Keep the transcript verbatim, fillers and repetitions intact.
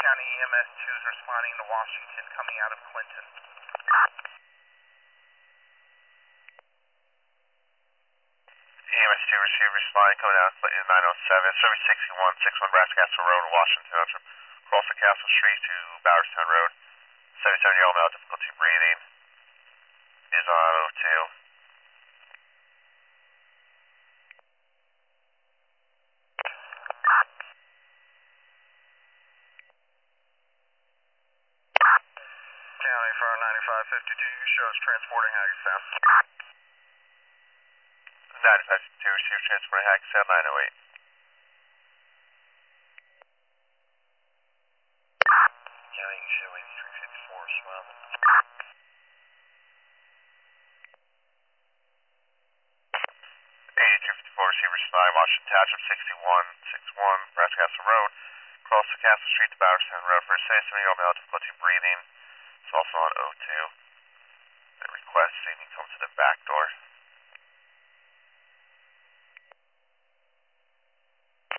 County E M S two is responding to Washington coming out of Clinton. E M S two receive responding coming out of Clinton nine oh seven, service sixty-one, sixty-one Brass Castle Road, Washington, across the Castle Street to Bowerstown Road. seventy-seven year old male, difficulty breathing, is on oh two. County for ninety-five fifty-two, shows transporting Hackensack. ninety-five fifty-two, receive transporting Hackensack nine oh eight. County show eighty-three fifty-four, responding. eighty-three fifty-four, receive responding Washington Township sixty-one, sixty-one Brass Castle Road, across the Castle Street to Bowerstown Road for a seventy-seven year old male, difficulty breathing. It's also on oh two. The request, so you can come to the back door.